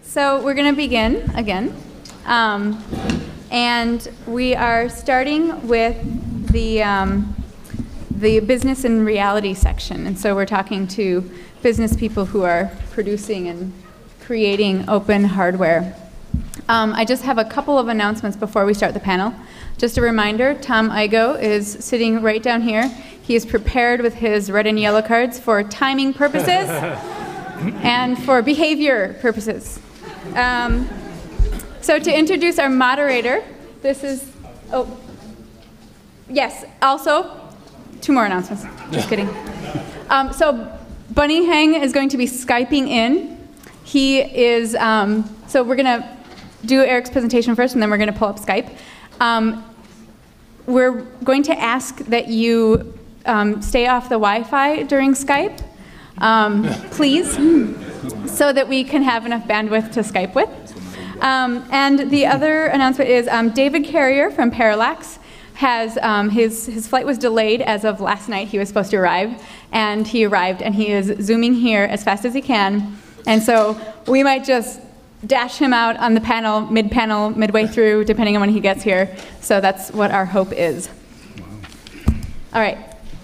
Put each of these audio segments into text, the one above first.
So we're going to begin again. And we are starting with the business and reality section. And so we're talking to business people who are producing and creating open hardware. I just have a couple of announcements before we start the panel. Just a reminder, Tom Igoe is sitting right down here. He is prepared with his red and yellow cards for timing purposes and for behavior purposes. So to introduce our moderator, this is, yes, also, two more announcements. Just kidding. So Bunny Heng is going to be Skyping in. He is, so we're going to do Eric's presentation first, and then we're going to pull up Skype. We're going to ask that you stay off the Wi-Fi during Skype, please, so that we can have enough bandwidth to Skype with. And the other announcement is David Carrier from Parallax has, his flight was delayed as of last night. He was supposed to arrive, and he arrived, and he is Zooming here as fast as he can. And so we might just dash him out on the panel, mid-panel, midway through, depending on when he gets here. So that's what our hope is. All right.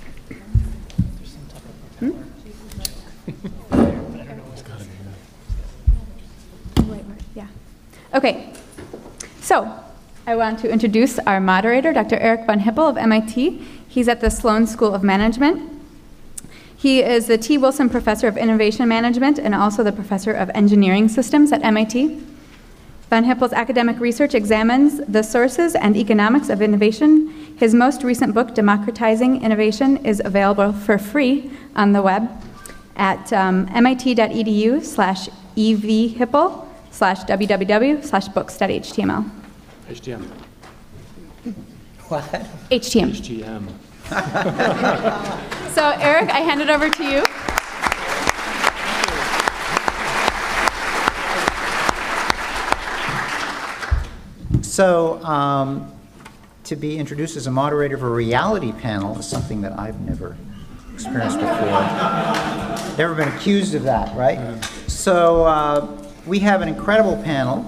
Yeah. Okay. So I want to introduce our moderator, Dr. Eric von Hippel of MIT. He's at the Sloan School of Management. He is the T. Wilson Professor of Innovation Management and also the Professor of Engineering Systems at MIT. Von Hippel's academic research examines the sources and economics of innovation. His most recent book, Democratizing Innovation, is available for free on the web at mit.edu/evhippel/www/books.html. HTML. What? HTML. HTML. So, Eric, I hand it over to you. So, to be introduced as a moderator of a reality panel is something that I've never experienced before. Never been accused of that, right? So, we have an incredible panel,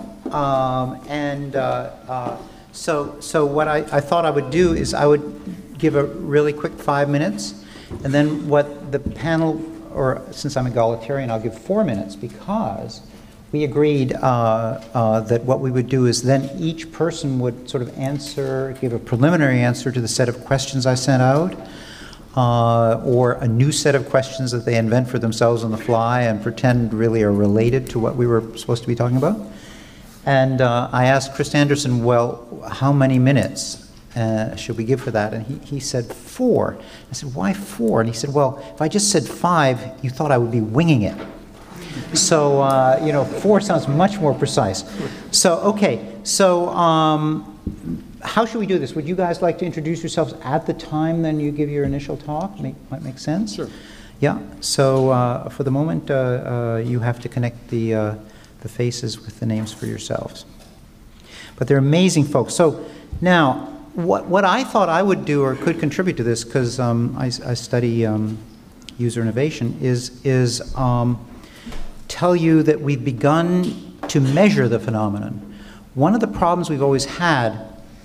so what I thought I would do is I would give a really quick 5 minutes, and then what the panel, or since I'm egalitarian, I'll give 4 minutes, because we agreed that what we would do is then each person would sort of give a preliminary answer to the set of questions I sent out, or a new set of questions that they invent for themselves on the fly and pretend really are related to what we were supposed to be talking about. And I asked Chris Anderson, well, how many minutes should we give for that? And he said 4. I said, why 4? And he said, well, if I just said 5, you thought I would be winging it. So, 4 sounds much more precise. So, okay. So, how should we do this? Would you guys like to introduce yourselves at the time then you give your initial talk? Might make sense? Sure. Yeah. So, for the moment, you have to connect the faces with the names for yourselves. But they're amazing folks. So, now, what I thought I would do or could contribute to this, because I study user innovation, is tell you that we've begun to measure the phenomenon. One of the problems we've always had,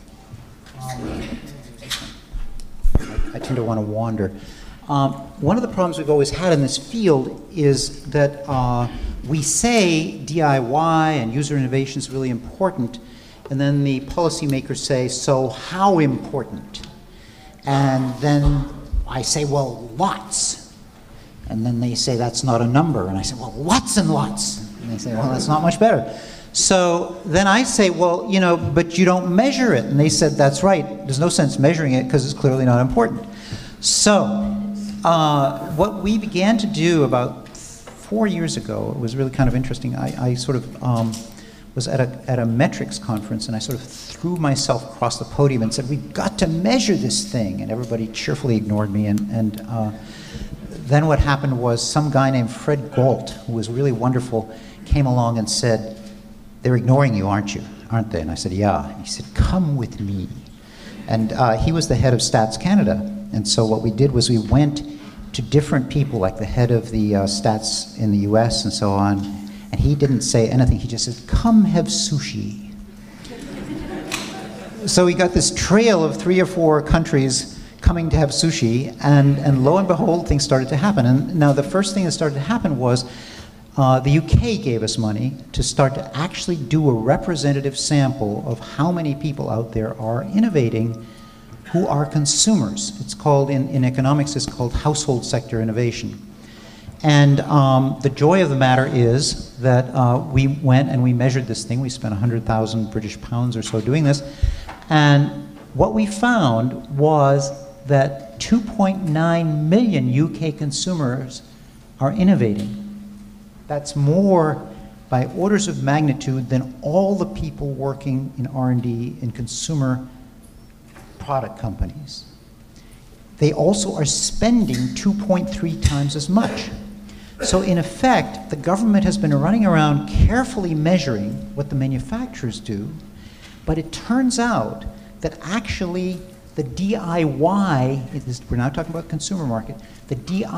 I tend to want to wander. One of the problems we've always had in this field is that we say DIY and user innovation is really important, and then the policymakers say, so how important? And then I say, well, lots. And then they say, that's not a number. And I say, well, lots and lots. And they say, well, that's not much better. So then I say, well, but you don't measure it. And they said, that's right. There's no sense measuring it because it's clearly not important. So what we began to do about 4 years ago, it was really kind of interesting. I sort of was at a metrics conference, and I sort of threw myself across the podium and said, we've got to measure this thing. And everybody cheerfully ignored me. And then what happened was some guy named Fred Galt, who was really wonderful, came along and said, they're ignoring you, aren't they? And I said, yeah. He said, come with me. And he was the head of Stats Canada. And so what we did was we went to different people, like the head of the stats in the US and so on, And he didn't say anything. He just said, "Come have sushi." So we got this trail of 3 or 4 countries coming to have sushi, and lo and behold, things started to happen. And now the first thing that started to happen was the UK gave us money to start to actually do a representative sample of how many people out there are innovating who are consumers. It's called, in economics, it's called household sector innovation. And the joy of the matter is that we went and we measured this thing. We spent 100,000 British pounds or so doing this. And what we found was that 2.9 million UK consumers are innovating. That's more by orders of magnitude than all the people working in R&D in consumer product companies. They also are spending 2.3 times as much. So in effect, the government has been running around carefully measuring what the manufacturers do, but it turns out that actually the DIY, we're not talking about the consumer market, the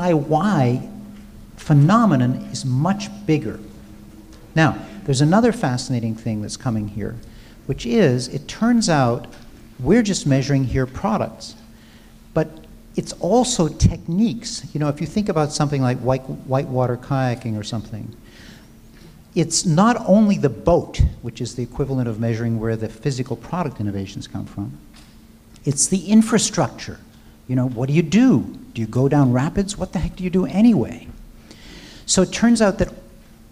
DIY phenomenon is much bigger. Now, there's another fascinating thing that's coming here, which is, it turns out we're just measuring here products, but it's also techniques. You know, if you think about something like whitewater kayaking or something, it's not only the boat, which is the equivalent of measuring where the physical product innovations come from, it's the infrastructure. You know, what do you do? Do you go down rapids? What the heck do you do anyway? So it turns out that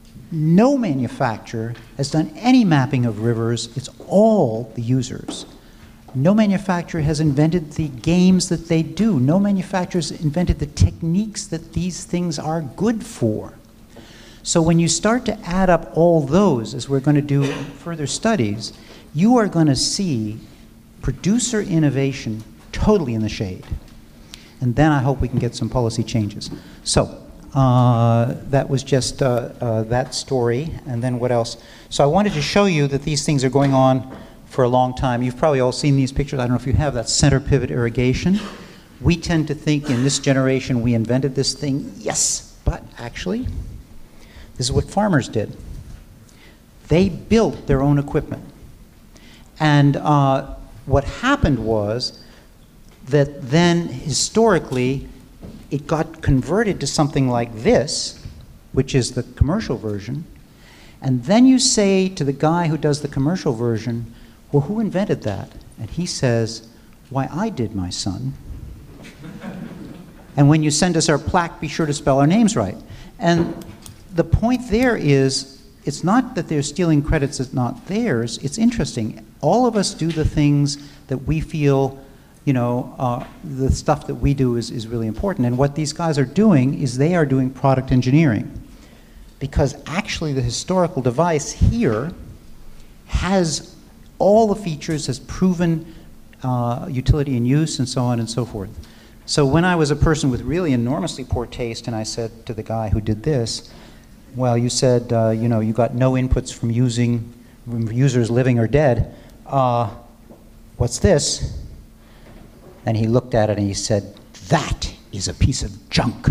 no manufacturer has done any mapping of rivers. It's all the users. No manufacturer has invented the games that they do. No manufacturer has invented the techniques that these things are good for. So when you start to add up all those, as we're going to do in further studies, you are going to see producer innovation totally in the shade. And then I hope we can get some policy changes. So that was just that story. And then what else? So I wanted to show you that these things are going on for a long time. You've probably all seen these pictures. I don't know if you have. That's center pivot irrigation. We tend to think in this generation we invented this thing. Yes, but actually, this is what farmers did. They built their own equipment. And what happened was that then historically it got converted to something like this, which is the commercial version. And then you say to the guy who does the commercial version, "Well, who invented that?" And he says, "Why, I did, my son. And when you send us our plaque, be sure to spell our names right." And the point there is, it's not that they're stealing credits that's not theirs. It's interesting. All of us do the things that we feel, you know, the stuff that we do is really important. And what these guys are doing is they are doing product engineering. Because actually the historical device here has all the features, has proven utility and use, and so on and so forth. So when I was a person with really enormously poor taste, and I said to the guy who did this, "Well, you said, you know, you got no inputs from users living or dead. What's this?" And he looked at it and he said, "That is a piece of junk."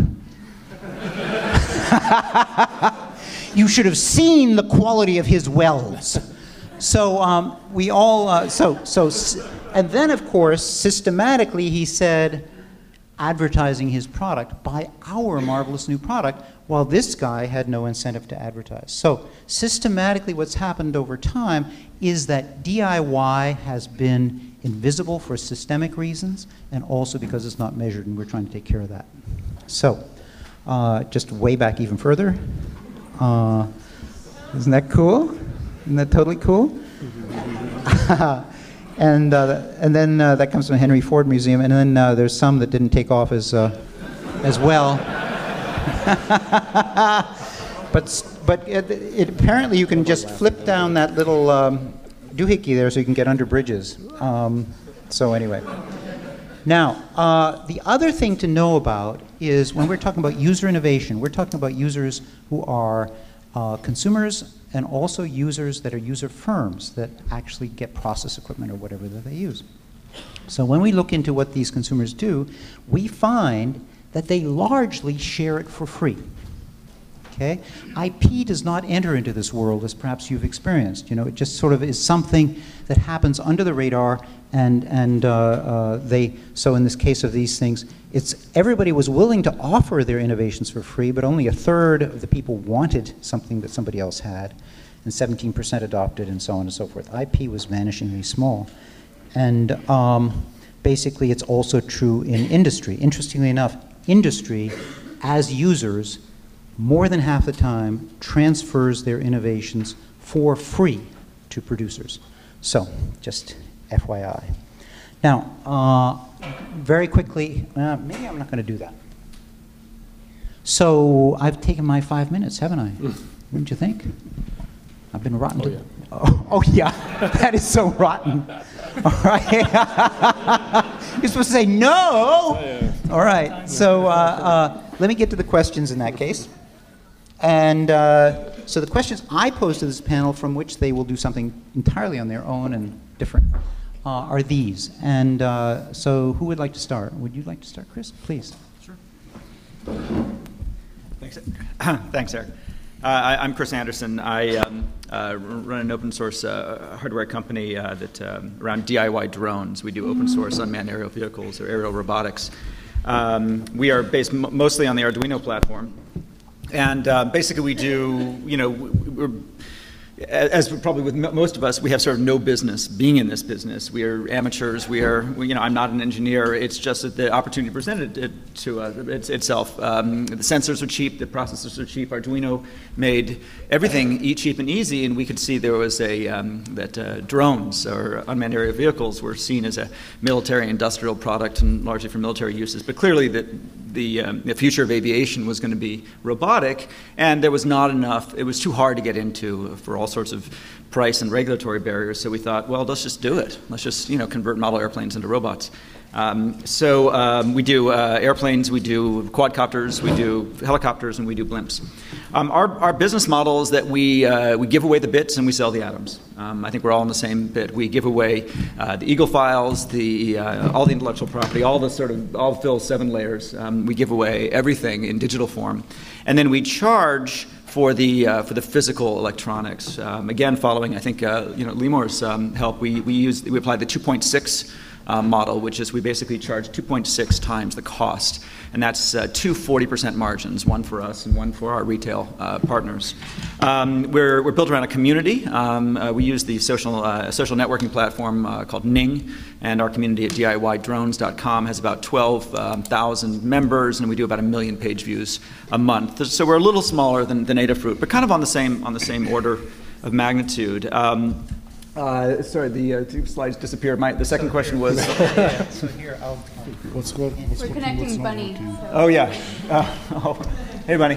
You should have seen the quality of his welds. So we all, and then of course, systematically he said, advertising his product, "Buy our marvelous new product," while this guy had no incentive to advertise. So systematically what's happened over time is that DIY has been invisible for systemic reasons, and also because it's not measured, and we're trying to take care of that. So just way back even further. Isn't that cool? Isn't that totally cool? And then that comes from the Henry Ford Museum, and then there's some that didn't take off as well. But apparently you can just flip down that little doohickey there so you can get under bridges. So anyway. Now, the other thing to know about is when we're talking about user innovation, we're talking about users who are consumers and also users that are user firms that actually get process equipment or whatever that they use. So when we look into what these consumers do, we find that they largely share it for free. Okay? IP does not enter into this world as perhaps you've experienced. It just sort of is something that happens under the radar, and so in this case of these things, everybody was willing to offer their innovations for free, but only a third of the people wanted something that somebody else had, and 17% adopted, and so on and so forth. IP was vanishingly small. And basically, it's also true in industry. Interestingly enough, industry, as users, more than half the time transfers their innovations for free to producers. So, just FYI. Now, very quickly, maybe I'm not going to do that. So, I've taken my 5 minutes, haven't I? Wouldn't you think? I've been rotten. Oh, yeah. Oh, yeah. That is so rotten. All right. You're supposed to say no. All right. So let me get to the questions in that case. And so the questions I pose to this panel, from which they will do something entirely on their own and different, are these. And so who would like to start? Would you like to start, Chris? Please. Sure. Thanks, Eric. I'm Chris Anderson. I run an open source hardware company that around DIY drones. We do open source unmanned aerial vehicles or aerial robotics. We are based mostly on the Arduino platform. And basically we do, we're, as probably with most of us, we have sort of no business being in this business. We are amateurs. I'm not an engineer. It's just that the opportunity presented it to itself. The sensors are cheap. The processors are cheap. Arduino made everything cheap and easy, and we could see there was that drones or unmanned aerial vehicles were seen as a military industrial product and largely for military uses. But clearly that the future of aviation was going to be robotic, and there was not enough. It was too hard to get into for all sorts of price and regulatory barriers. So we thought, well, let's just do it. Let's just convert model airplanes into robots. So we do airplanes, we do quadcopters, we do helicopters, and we do blimps. Our business model is that we give away the bits and we sell the atoms. I think we're all in the same bit. We give away the Eagle files, all the intellectual property, all Phil's 7 layers. We give away everything in digital form, and then we charge for the physical electronics. Again, following I think Limor's help, we applied the 2.6 model, which is we basically charge 2.6 times the cost, and that's 2 40% margins, one for us and one for our retail partners. We're built around a community. We use the social networking platform called Ning, and our community at DIYdrones.com has about 12,000 members, and we do about 1 million page views a month. So we're a little smaller than Adafruit, but kind of on the same order of magnitude. Sorry, the 2 slides disappeared. The second question was. So here, what's good? We're connecting Bunny. So. Oh yeah. Hey, Bunny.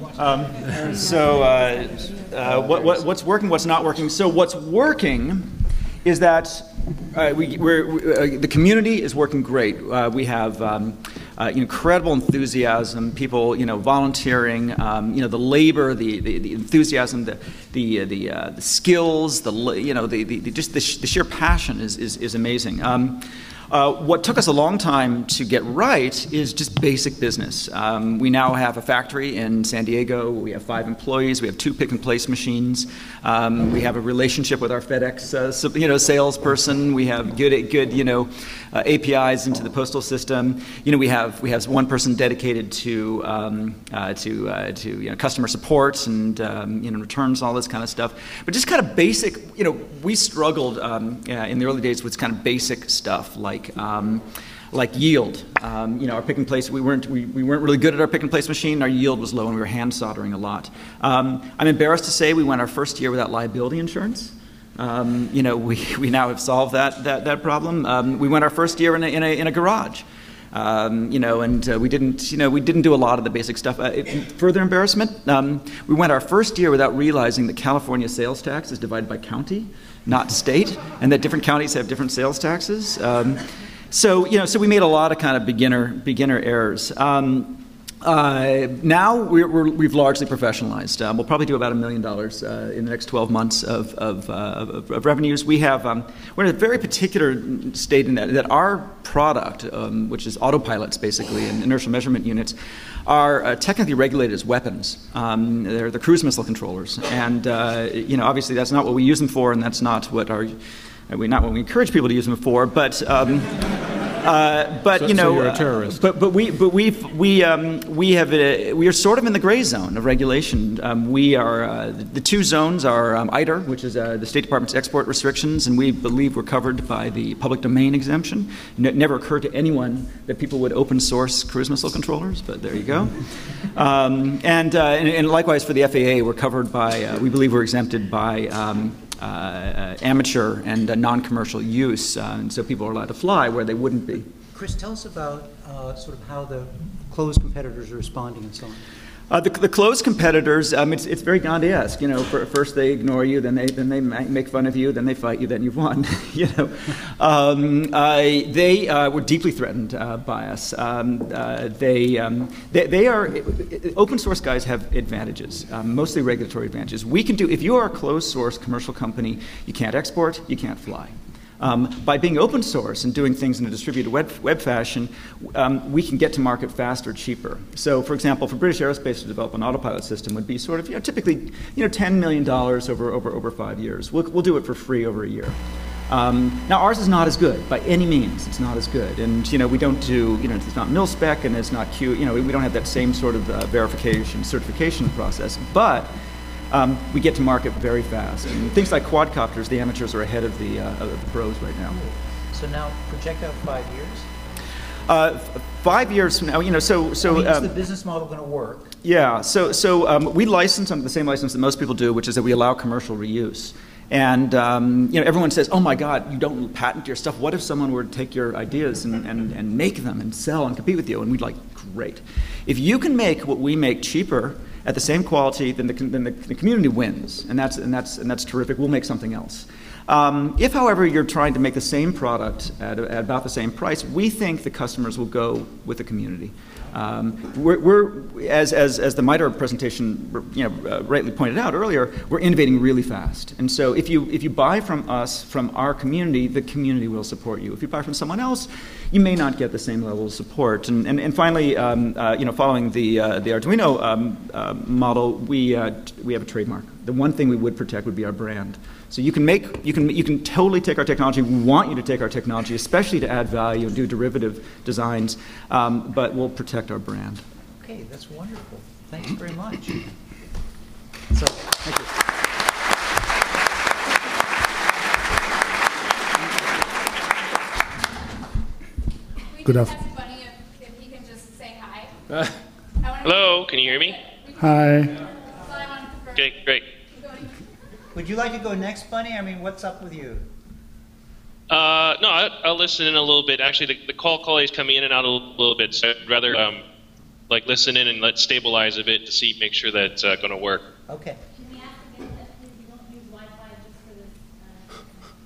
What's working? What's not working? So what's working is that the community is working great. We have incredible enthusiasm, people volunteering, the labor, the enthusiasm, the skills, the sheer passion is amazing. What took us a long time to get right is just basic business. We now have a factory in San Diego. We have 5 employees. We have 2 pick-and-place machines. We have a relationship with our FedEx, salesperson. We have good APIs into the postal system. We have one person dedicated to customer support and returns, all this kind of stuff. But just kind of basic. We struggled in the early days with kind of basic stuff like yield. Our pick and place, we weren't really good at our pick and place machine. Our yield was low, and we were hand soldering a lot. I'm embarrassed to say we went our first year without liability insurance. We now have solved that problem. We went our first year in a garage. And we didn't do a lot of the basic stuff. Further embarrassment, we went our first year without realizing that California sales tax is divided by county, not state, and that different counties have different sales taxes. So we made a lot of kind of beginner errors. Now we've largely professionalized. We'll probably do about $1 million in the next 12 months of revenues. We're in a very particular state in that our product, which is autopilots basically and inertial measurement units, are technically regulated as weapons. They're the cruise missile controllers, and obviously that's not what we use them for, and that's not what we encourage people to use them for. But so you're a terrorist. But we are sort of in the gray zone of regulation. We are the two zones are ITER, which is the State Department's export restrictions, and we believe we're covered by the public domain exemption. It never occurred to anyone that people would open source cruise missile controllers, but there you go. And likewise for the FAA, we're covered by. We believe we're exempted by. Amateur and non-commercial use, and so people are allowed to fly where they wouldn't be. Chris, tell us about sort of how the closed competitors are responding and so on. The closed competitors, it's very Gandhi-esque. First they ignore you, then they make fun of you, then they fight you, then you've won. They were deeply threatened by us. They are open source guys have advantages, mostly regulatory advantages. We can do if you are a closed source commercial company, you can't export, you can't fly. By being open source and doing things in a distributed web fashion, we can get to market faster, cheaper. So, for example, for British Aerospace to develop an autopilot system would be sort of, typically, $10 million over 5 years. We'll do it for free over a year. Now, ours is not as good by any means. It's not as good, and we don't do, it's not mil spec and it's not Q. We don't have that same sort of certification process, but. We get to market very fast. And things like quadcopters, the amateurs are ahead of the pros right now. So now, project out 5 years? 5 years from now, is the business model going to work? Yeah, so we license under the same license that most people do, which is that we allow commercial reuse. And everyone says, "Oh my God, you don't patent your stuff. What if someone were to take your ideas and make them and sell and compete with you?" And we'd like, great. If you can make what we make cheaper at the same quality, then the community wins, and that's terrific. We'll make something else. If, however, you're trying to make the same product at about the same price, we think the customers will go with the community. We're as the MITRE presentation rightly pointed out earlier, we're innovating really fast. And so if you buy from us, from our community, the community will support you. If you buy from someone else, you may not get the same level of support. And finally, following the Arduino model, we have a trademark. The one thing we would protect would be our brand. So you can totally take our technology. We want you to take our technology, especially to add value and do derivative designs, but we'll protect our brand. Okay, that's wonderful. Thanks very much. So, thank you. Good afternoon. If he can just say hi. Hello, can you hear me? Hi. Okay, great. Would you like to go next, Bunny? I mean, what's up with you? No, I'll listen in a little bit. Actually, the call quality is coming in and out a little bit, so I'd rather listen in and let stabilize a bit to make sure that's going to work. Okay. Can we ask again that please you don't use Wi-Fi just for this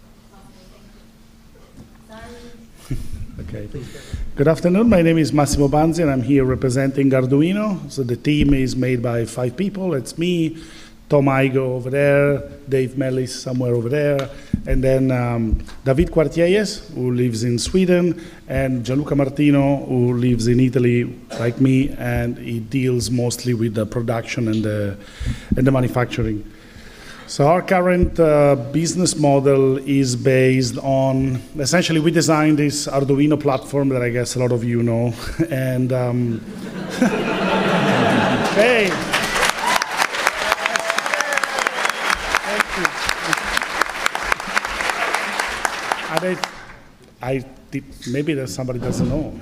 possible thing? Sorry. Okay. Good afternoon. My name is Massimo Banzi, and I'm here representing Arduino. So the team is made by 5 people. It's me, Tom Igo over there, Dave Mellis somewhere over there, and then David Quartielles, who lives in Sweden, and Gianluca Martino, who lives in Italy, like me, and he deals mostly with the production and the manufacturing. So our current business model is based on, essentially we designed this Arduino platform that I guess a lot of you know, and hey. Maybe that somebody doesn't know,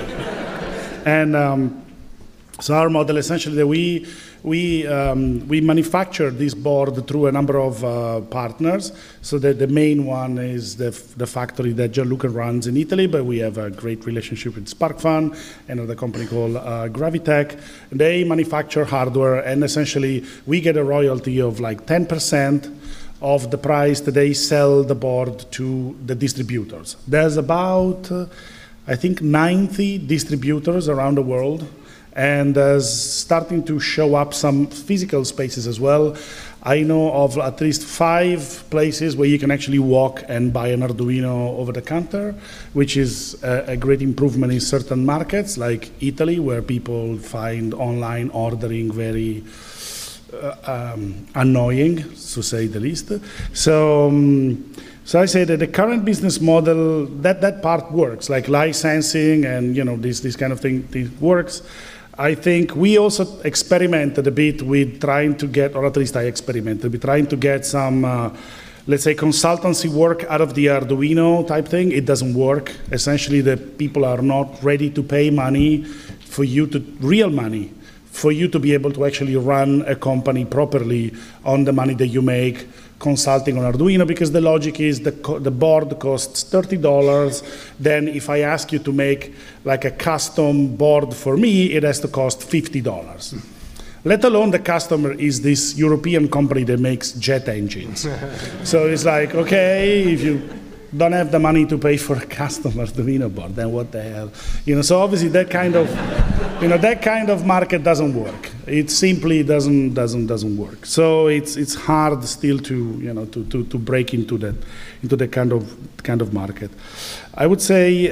And so our model essentially that we manufacture this board through a number of partners. So that the main one is the factory that Gianluca runs in Italy, but we have a great relationship with SparkFun, another company called Gravitech. They manufacture hardware, and essentially we get a royalty of like 10% of the price that they sell the board to the distributors. There's about, I think, 90 distributors around the world, and there's starting to show up some physical spaces as well. I know of at least 5 places where you can actually walk and buy an Arduino over the counter, which is a great improvement in certain markets like Italy, where people find online ordering very annoying, to say the least. So I say that the current business model, that part works, like licensing and this kind of thing works. I think we also experimented a bit with trying to get, or at least I experimented with trying to get some, let's say, consultancy work out of the Arduino type thing. It doesn't work. Essentially, the people are not ready to pay money for you to, real money, for you to be able to actually run a company properly on the money that you make consulting on Arduino, because the logic is the board costs $30. Then if I ask you to make like a custom board for me, it has to cost $50. Let alone the customer is this European company that makes jet engines. So it's like, okay, if you don't have the money to pay for a custom Arduino board, then what the hell? So obviously that kind of market doesn't work. It simply doesn't work. So it's hard still to break into that kind of market. I would say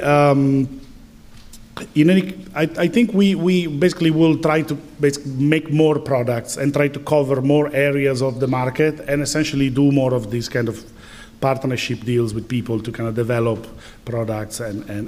I think we basically will try to make more products and try to cover more areas of the market and essentially do more of these kind of partnership deals with people to kind of develop products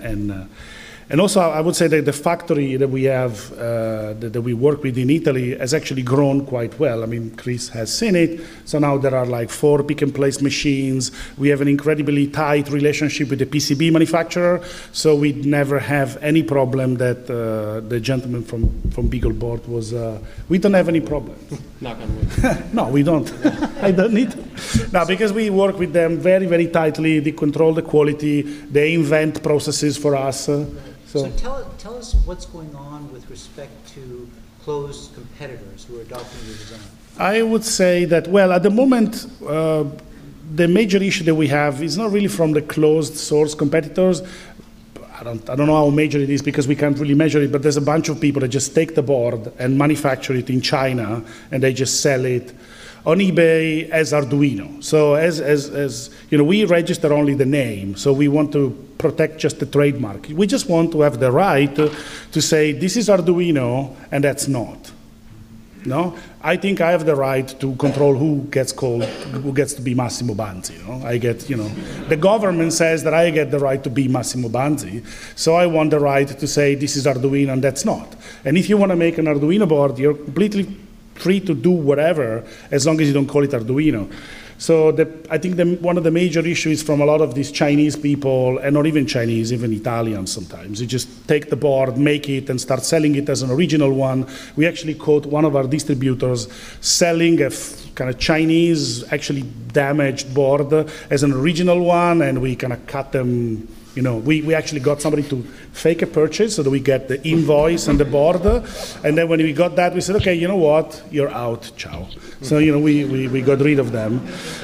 and also I would say that the factory that we have that we work with in Italy has actually grown quite well. I mean, Chris has seen it. So now there are like 4 pick-and-place machines. We have an incredibly tight relationship with the PCB manufacturer, so we never have any problem that the gentleman from BeagleBoard was. We don't have any problem. Knock on wood. No, we don't. I don't need to. No, because we work with them very, very tightly. They control the quality. They invent processes for us. So tell us what's going on with respect to closed competitors who are adopting your design. I would say that, well, at the moment, the major issue that we have is not really from the closed source competitors. I don't know how major it is because we can't really measure it, but there's a bunch of people that just take the board and manufacture it in China, and they just sell it on eBay as Arduino. So as we register only the name, so we want to protect just the trademark. We just want to have the right to say this is Arduino and that's not. No, I think I have the right to control who gets to be Massimo Banzi. I get, the government says that I get the right to be Massimo Banzi, so I want the right to say this is Arduino and that's not. And if you want to make an Arduino board, you're completely free to do whatever, as long as you don't call it Arduino. So I think one of the major issues from a lot of these Chinese people, and not even Chinese, even Italians sometimes, you just take the board, make it, and start selling it as an original one. We actually caught one of our distributors selling a kind of Chinese, actually damaged board as an original one, and we kind of cut them. We actually got somebody to fake a purchase so that we get the invoice and the board. And then when we got that, we said, okay, you know what? You're out, ciao. So, we got rid of them.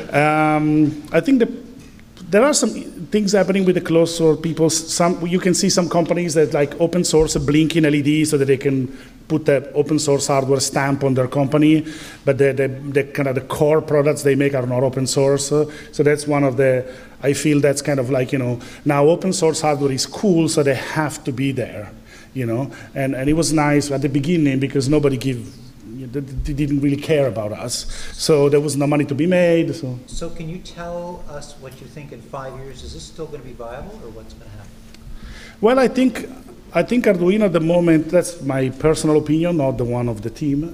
I think there are some things happening with the closed source people. You can see some companies that like open source a blinking LED so that they can put the open source hardware stamp on their company, but the kind of the core products they make are not open source. So that's one of I feel that's kind of like, now open source hardware is cool, so they have to be there, and it was nice at the beginning because they didn't really care about us. So there was no money to be made. So can you tell us what you think in 5 years? Is this still going to be viable, or what's going to happen? Well, I think Arduino at the moment, that's my personal opinion, not the one of the team.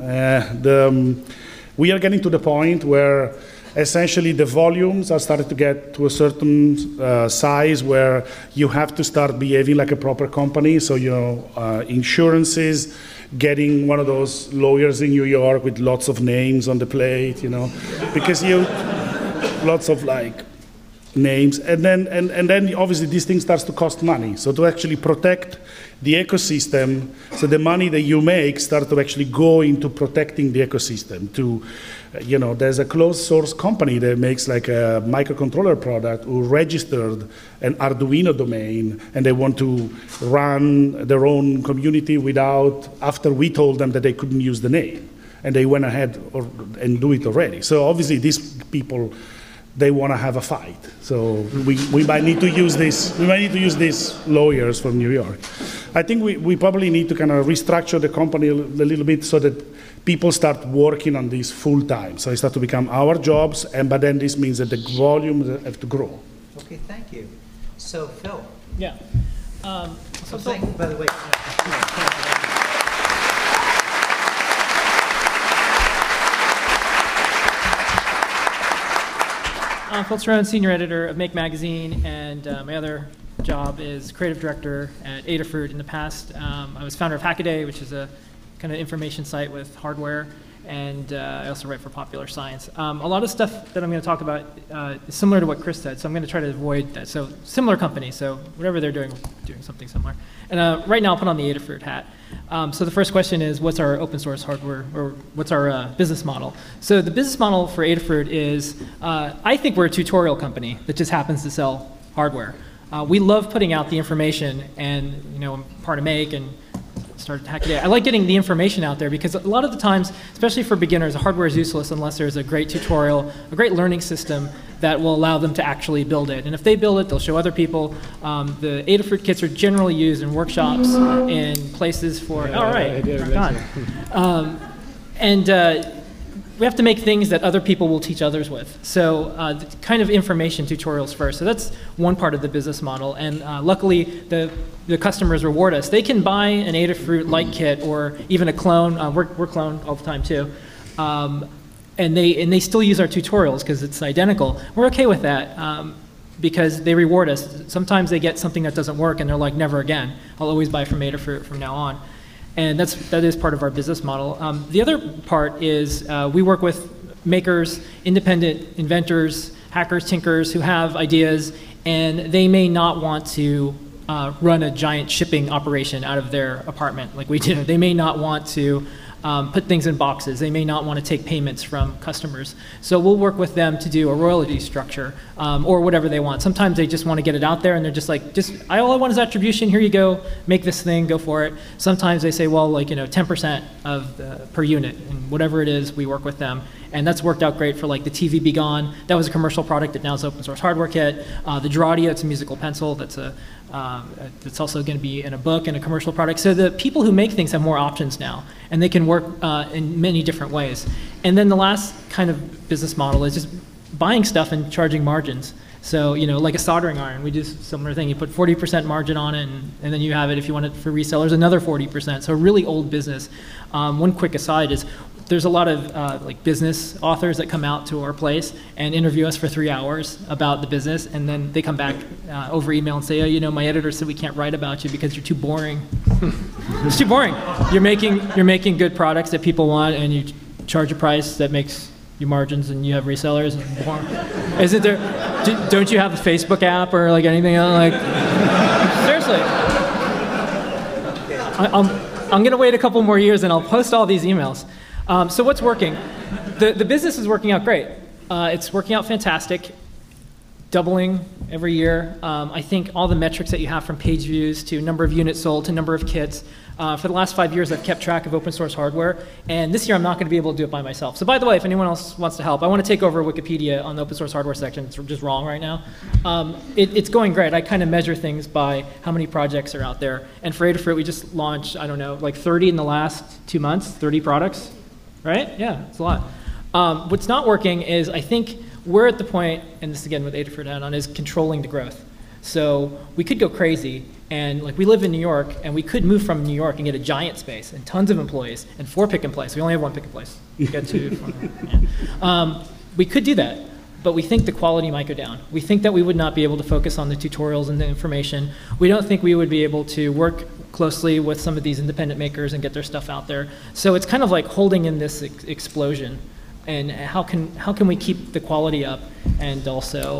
We are getting to the point where essentially the volumes are starting to get to a certain size where you have to start behaving like a proper company. So, insurances, getting one of those lawyers in New York with lots of names on the plate, because lots of like names, and then obviously this thing starts to cost money. So to actually protect the ecosystem, so the money that you make starts to actually go into protecting the ecosystem. To, there's a closed source company that makes like a microcontroller product who registered an Arduino domain, and they want to run their own community after we told them that they couldn't use the name, and they went ahead and do it already. So obviously these people, they want to have a fight. So we might need to use this. We might need to use these lawyers from New York. I think we probably need to kind of restructure the company a little bit so that people start working on this full time. So it start to become our jobs, but then this means that the volume have to grow. Okay, thank you. So Phil. Yeah. By the way. Phil Cerrone, senior editor of Make Magazine, and my other job is creative director at Adafruit. In the past, I was founder of Hackaday, which is a kind of information site with hardware, and I also write for Popular Science. A lot of stuff that I'm going to talk about is similar to what Chris said, so I'm going to try to avoid that. So similar company, so whatever they're doing, we're doing something similar. And right now I'll put on the Adafruit hat. So the first question is, what's our open source hardware, or what's our business model? So the business model for Adafruit is, I think we're a tutorial company that just happens to sell hardware. We love putting out the information, and I'm part of Make and started Hackaday. I like getting the information out there because a lot of the times, especially for beginners, hardware is useless unless there's a great tutorial, a great learning system that will allow them to actually build it. And if they build it, they'll show other people. The Adafruit kits are generally used in workshops, in places for, we have to make things that other people will teach others with. So the kind of information tutorials first. So that's one part of the business model. And luckily, the customers reward us. They can buy an Adafruit Lite kit or even a clone. We're cloned all the time too. And they still use our tutorials because it's identical. We're okay with that because they reward us. Sometimes they get something that doesn't work and they're like, never again. I'll always buy from Adafruit from now on. And that is part of our business model. The other part is we work with makers, independent inventors, hackers, tinkers who have ideas, and they may not want to run a giant shipping operation out of their apartment like we do. They may not want to put things in boxes. They may not want to take payments from customers. So we'll work with them to do a royalty structure or whatever they want. Sometimes they just want to get it out there and they're just like, all I want is attribution. Here you go. Make this thing. Go for it. Sometimes they say, well, 10% of per unit, and whatever it is, we work with them. And that's worked out great for like the TV Be Gone. That was a commercial product that now is open source hardware kit. The Drawdia, it's a musical pencil that's also going to be in a book and a commercial product. So the people who make things have more options now, and they can work in many different ways. And then the last kind of business model is just buying stuff and charging margins. So, like a soldering iron, we do a similar thing. You put 40% margin on it, and then you have it, if you want it for resellers, another 40%. So a really old business. One quick aside is, there's a lot of business authors that come out to our place and interview us for 3 hours about the business, and then they come back over email and say, my editor said we can't write about you because you're too boring. It's too boring. You're making good products that people want, and you charge a price that makes you margins, and you have resellers. Isn't there? Don't you have a Facebook app or anything else? Seriously. I'm going to wait a couple more years, and I'll post all these emails. So what's working? The business is working out great. It's working out fantastic, doubling every year. I think all the metrics that you have, from page views to number of units sold to number of kits, for the last 5 years I've kept track of open source hardware, and this year I'm not going to be able to do it by myself. So by the way, if anyone else wants to help, I want to take over Wikipedia on the open source hardware section. It's just wrong right now. It's going great. I kind of measure things by how many projects are out there. And for Adafruit, we just launched, 30 in the last 2 months, 30 products. Right? Yeah, it's a lot. What's not working is, I think we're at the point, and this again with Adafruit add-on, is controlling the growth. So we could go crazy, and we live in New York, and we could move from New York and get a giant space and tons of employees and 4 pick and place. We only have 1 pick and place. We get 2. 4, yeah. We could do that, but we think the quality might go down. We think that we would not be able to focus on the tutorials and the information. We don't think we would be able to work closely with some of these independent makers and get their stuff out there. So it's kind of like holding in this explosion. And how can we keep the quality up and also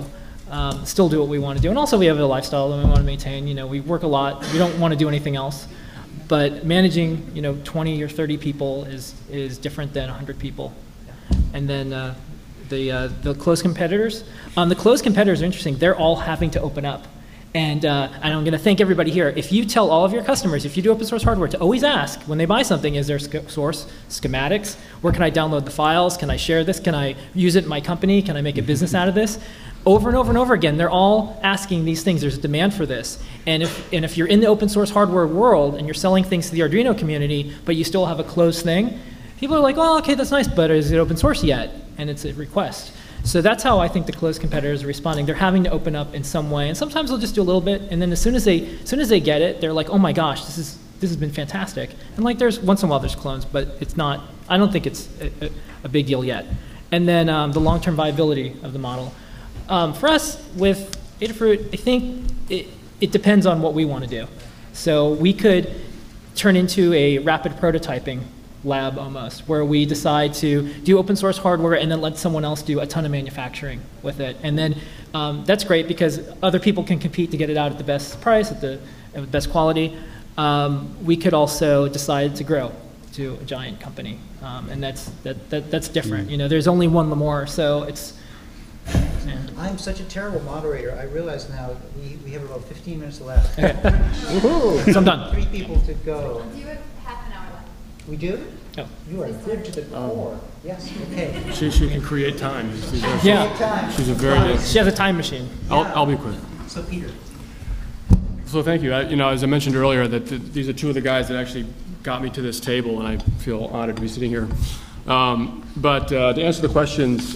still do what we want to do. And also we have a lifestyle that we want to maintain. We work a lot. We don't want to do anything else. But managing, 20 or 30 people is different than 100 people. And then the close competitors. The close competitors are interesting. They're all having to open up. And I'm going to thank everybody here. If you tell all of your customers, if you do open source hardware, to always ask when they buy something, is there source schematics? Where can I download the files? Can I share this? Can I use it in my company? Can I make a business out of this? Over and over and over again, they're all asking these things. There's a demand for this. And if you're in the open source hardware world and you're selling things to the Arduino community, but you still have a closed thing, people are like, oh, okay, that's nice, but is it open source yet? And it's a request. So that's how I think the closed competitors are responding. They're having to open up in some way, and sometimes they'll just do a little bit, and then as soon as they get it, they're like, oh my gosh, this has been fantastic. And like there's once in a while there's clones, but it's not. I don't think it's a big deal yet. And then the long-term viability of the model. For us with Adafruit, I think it depends on what we want to do. So we could turn into a rapid prototyping lab almost, where we decide to do open source hardware and then let someone else do a ton of manufacturing with it. And then that's great because other people can compete to get it out at the best price, at the best quality. We could also decide to grow to a giant company, and that's different. There's only one Limor, so it's. Yeah. I'm such a terrible moderator. I realize now we have about 15 minutes left. Okay. So I'm done. 3 people to go. Do you have half an hour left? We do? Oh. You are good to the core. Yes, okay. She can create time. Yeah. She's a very good. She has a time machine. I'll be quick. So Peter. So thank you. As I mentioned earlier, that these are 2 of the guys that actually got me to this table, and I feel honored to be sitting here. But to answer the questions,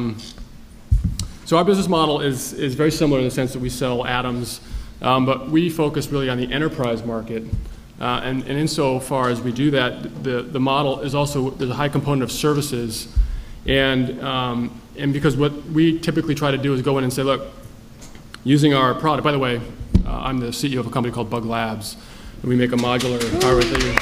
so our business model is very similar in the sense that we sell atoms, but we focus really on the enterprise market. And insofar as we do that, the model is also, there's a high component of services. And because what we typically try to do is go in and say, look, using our product, by the way, I'm the CEO of a company called Bug Labs, and we make a modular hardware thing.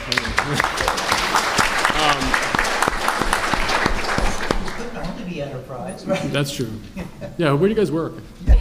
I want to be enterprise, right? That's true. Yeah, where do you guys work?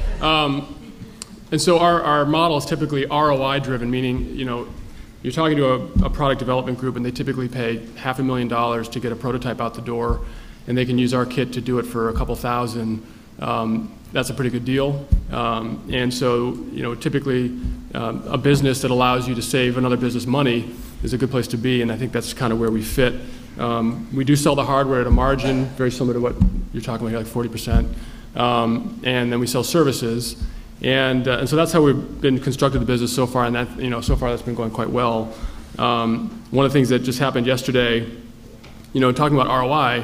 And so our model is typically ROI driven, meaning, you're talking to a product development group and they typically pay $500,000 to get a prototype out the door, and they can use our kit to do it for a couple thousand. That's a pretty good deal. And so, typically a business that allows you to save another business money is a good place to be, and I think that's kind of where we fit. We do sell the hardware at a margin, very similar to what you're talking about here, like 40%. And then we sell services. And so that's how we've been constructed the business so far, and that so far that's been going quite well. One of the things that just happened yesterday, talking about ROI,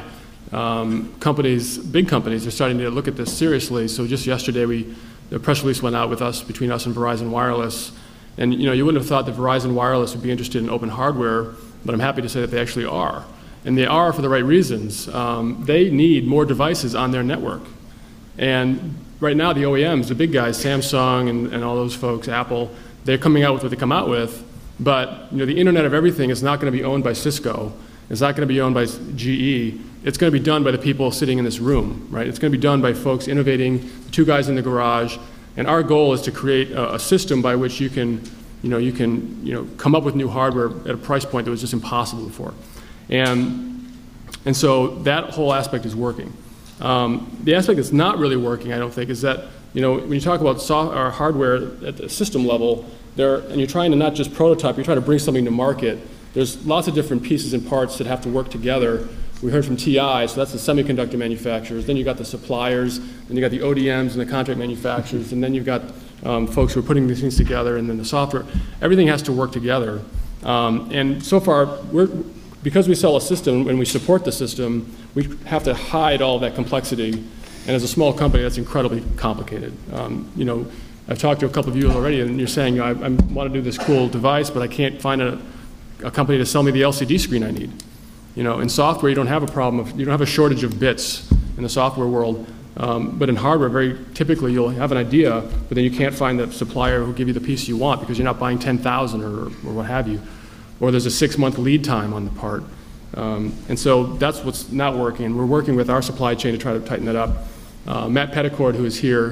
big companies are starting to look at this seriously. So just yesterday, the press release went out between us and Verizon Wireless, and you wouldn't have thought that Verizon Wireless would be interested in open hardware, but I'm happy to say that they actually are, and they are for the right reasons. They need more devices on their network, and right now, the OEMs, the big guys, Samsung and all those folks, Apple, they're coming out with what they come out with. But the Internet of Everything is not going to be owned by Cisco. It's not going to be owned by GE. It's going to be done by the people sitting in this room, right? It's going to be done by folks innovating, 2 guys in the garage. And our goal is to create a system by which you can come up with new hardware at a price point that was just impossible before. And so that whole aspect is working. The aspect that's not really working, I don't think, is that when you talk about our hardware at the system level, and you're trying to not just prototype, you're trying to bring something to market. There's lots of different pieces and parts that have to work together. We heard from TI, so that's the semiconductor manufacturers. Then you got the suppliers, then you got the ODMs and the contract manufacturers, and then you've got folks who are putting these things together, and then the software. Everything has to work together. And so far, because we sell a system and we support the system, we have to hide all of that complexity. And as a small company, that's incredibly complicated. I've talked to a couple of you already, and you're saying, I want to do this cool device, but I can't find a company to sell me the LCD screen I need. In software, you don't have a problem you don't have a shortage of bits in the software world. But in hardware, very typically, you'll have an idea, but then you can't find the supplier who'll give you the piece you want because you're not buying 10,000 or what have you. Or there's a 6-month lead time on the part. And so that's what's not working. We're working with our supply chain to try to tighten that up. Matt Petticord, who is here,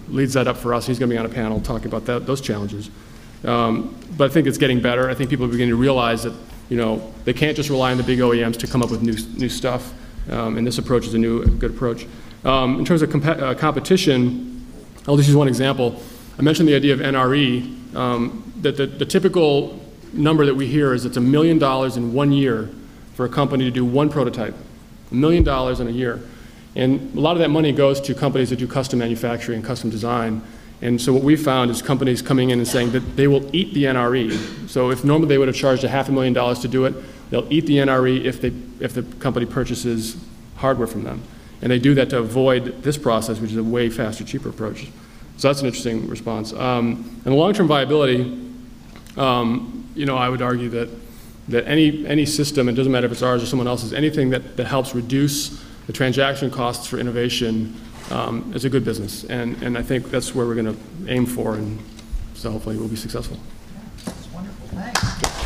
leads that up for us. He's going to be on a panel talking about those challenges. But I think it's getting better. I think people are beginning to realize that, they can't just rely on the big OEMs to come up with new stuff. And this approach is a good approach. In terms of competition, I'll just use one example. I mentioned the idea of NRE, that the typical number that we hear is it's $1 million in 1 year for a company to do one prototype. $1 million in a year. And a lot of that money goes to companies that do custom manufacturing and custom design. And so what we found is companies coming in and saying that they will eat the NRE. So if normally they would have charged $500,000 to do it, they'll eat the NRE if the company purchases hardware from them. And they do that to avoid this process, which is a way faster, cheaper approach. So that's an interesting response. And the long-term viability, I would argue that any system, it doesn't matter if it's ours or someone else's, anything that helps reduce the transaction costs for innovation is a good business. And I think that's where we're going to aim for, and so hopefully we'll be successful. That's wonderful. Thanks.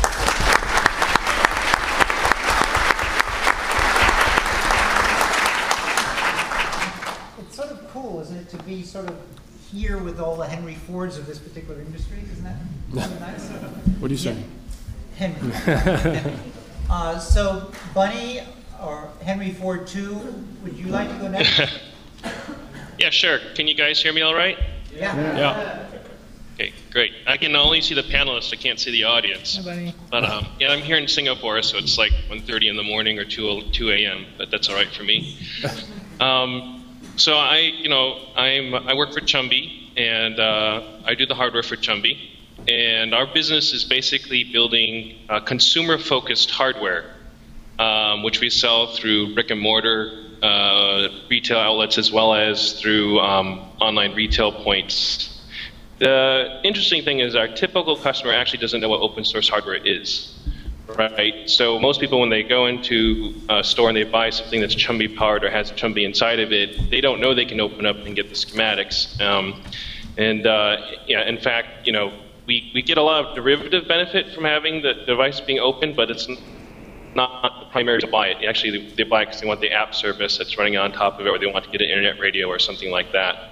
It's sort of cool, isn't it, to be sort of here with all the Henry Fords of this particular industry? Isn't that nice? What are you saying? Henry. So, Bunny or Henry Ford 2, would you like to go next? Yeah, sure. Can you guys hear me all right? Yeah. Okay, great. I can only see the panelists. I can't see the audience. Hi, Bunny. But I'm here in Singapore, so it's like 1:30 in the morning or 2 a.m. But that's all right for me. So I work for Chumby, and I do the hardware for Chumby. And our business is basically building consumer-focused hardware, which we sell through brick and mortar retail outlets as well as through online retail points. The interesting thing is our typical customer actually doesn't know what open source hardware is, right? So most people, when they go into a store and they buy something that's Chumby powered or has Chumby inside of it, they don't know they can open up and get the schematics. In fact, we get a lot of derivative benefit from having the device being open, but it's not the primary to buy it. Actually, they buy it because they want the app service that's running on top of it, or they want to get an internet radio or something like that.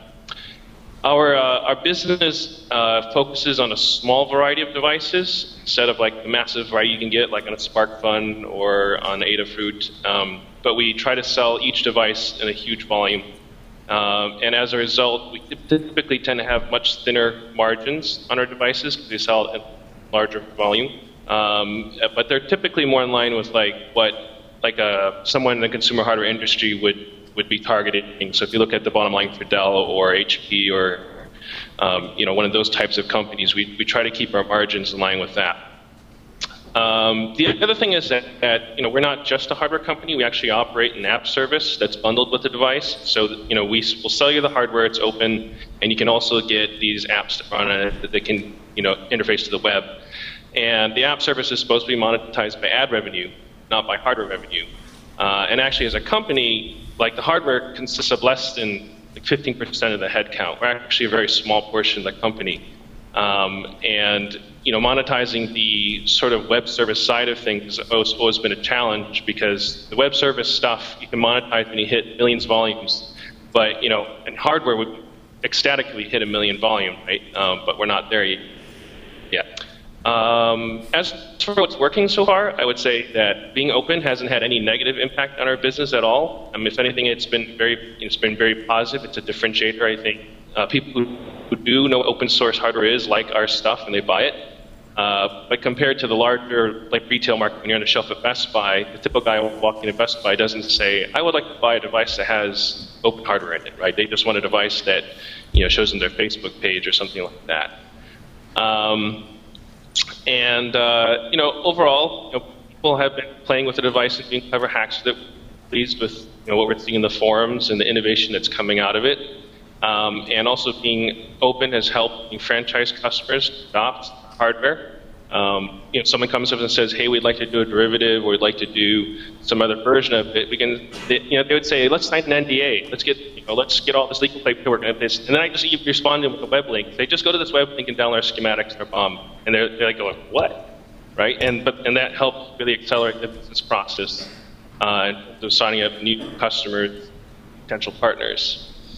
Our business focuses on a small variety of devices instead of like the massive variety you can get like on a SparkFun or on Adafruit. But we try to sell each device in a huge volume. And as a result, we typically tend to have much thinner margins on our devices because we sell in larger volume. But they're typically more in line with someone in the consumer hardware industry would be targeting. So if you look at the bottom line for Dell or HP or one of those types of companies, we try to keep our margins in line with that. The other thing is that we're not just a hardware company. We actually operate an app service that's bundled with the device. So we'll sell you the hardware, it's open, and you can also get these apps that run on it that can interface to the web. And the app service is supposed to be monetized by ad revenue, not by hardware revenue. And actually, as a company, the hardware consists of less than 15% of the headcount. We're actually a very small portion of the company. And monetizing the sort of web service side of things has always been a challenge because the web service stuff you can monetize when you hit millions of volumes, but and hardware would ecstatically hit 1 million volume, right? But we're not there yet. As for what's working so far, I would say that being open hasn't had any negative impact on our business at all. If anything, it's been very positive. It's a differentiator, I think. People who do know what open source hardware is like our stuff and they buy it. But compared to the larger retail market, when you're on the shelf at Best Buy, the typical guy walking into Best Buy doesn't say, "I would like to buy a device that has open hardware in it," right? They just want a device that shows them their Facebook page or something like that. Overall, people have been playing with the device and doing clever hacks that we're pleased with what we're seeing in the forums and the innovation that's coming out of it. And also being open has helped franchise customers adopt hardware. Someone comes up and says, "Hey, we'd like to do a derivative, or we'd like to do some other version of it." They would say, "Let's sign an NDA. Let's get all this legal paperwork and this." And then I just respond with a web link. They just go to this web link and download our schematics and our BOM, and they're like going, "What?" Right? And that helps really accelerate the business process and signing up new customers, potential partners.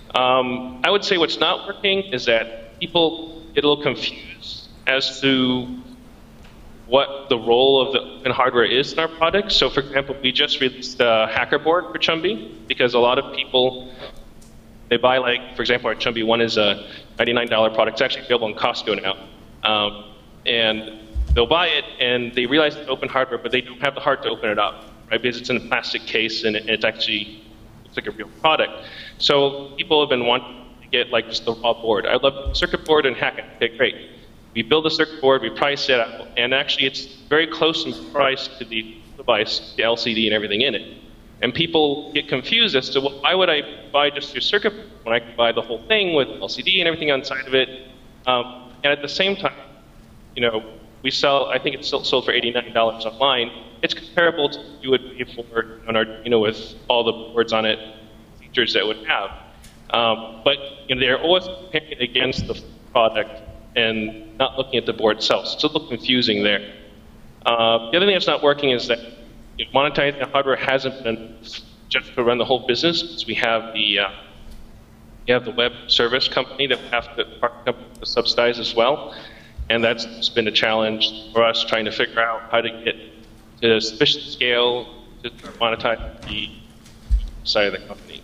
I would say what's not working is that people get a little confused as to what the role of the open hardware is in our product. So, for example, we just released a hacker board for Chumby because a lot of people, they buy, like, for example, our Chumby One is a $99 product. It's actually available in Costco now. And they'll buy it and they realize it's open hardware, but they don't have the heart to open it up, right? Because it's in a plastic case and it actually looks like a real product. So people have been wanting to get like just the raw board. I love circuit board and hack it. Okay, great. We build the circuit board, we price it out, and actually it's very close in price to the device, the LCD and everything in it. And people get confused as to, well, why would I buy just your circuit board when I can buy the whole thing with LCD and everything inside of it? And at the same time, you know, we sell, I think it's still sold for $89 online. It's comparable to what you would pay for an Arduino with all the boards on it, features that it would have. But you know, they're always comparing it against the product and not looking at the board itself. So it's a little confusing there. The other thing that's not working is that monetizing the hardware hasn't been just to run the whole business, because we have the web service company that we have to subsidize as well. And that's been a challenge for us, trying to figure out how to get to sufficient scale to monetize the side of the company.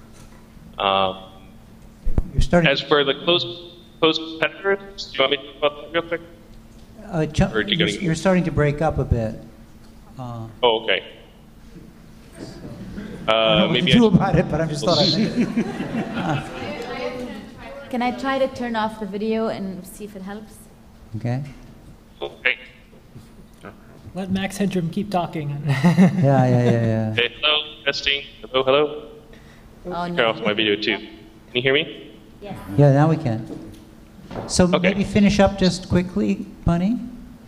As for the close competitors, do you want me to talk about that real quick? You're starting to break up a bit. Oh, okay. I don't know what to do about it, but I just thought I'd mention it. Can I try to turn off the video and see if it helps? Okay. Okay. Let Max Hedrum keep talking. Yeah. Hey, hello, testing. Hello. Oh, Turn no. off my video too. Can you hear me? Yes. Yeah, now we can. So Okay. maybe finish up just quickly, Bunny?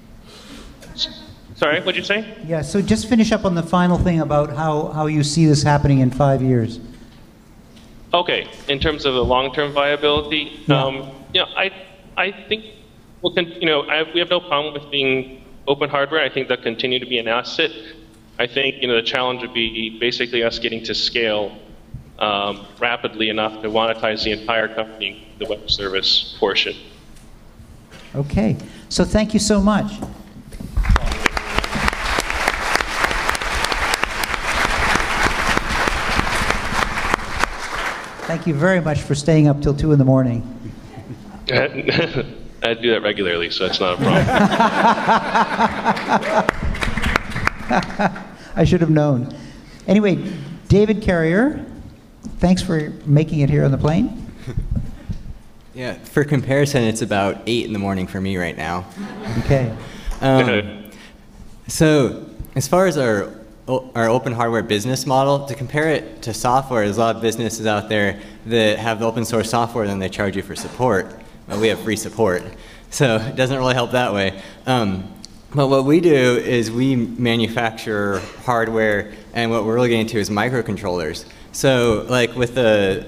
Sorry, what'd you say? Yeah, so just finish up on the final thing about how you see this happening in 5 years. Okay, in terms of the long-term viability, I think we have no problem with being open hardware. I think they'll continue to be an asset. I think the challenge would be basically us getting to scale rapidly enough to monetize the entire company, the web service portion. Okay, so thank you so much. Thank you very much for staying up till 2 in the morning. I do that regularly, so it's not a problem. I should have known. Anyway, David Carrier, thanks for making it here on the plane. Yeah, for comparison, it's about 8 in the morning for me right now. Okay. So as far as our open hardware business model, to compare it to software, there's a lot of businesses out there that have the open source software and then they charge you for support. Well, we have free support, so it doesn't really help that way. But what we do is we manufacture hardware, and what we're really getting to is microcontrollers. So like with the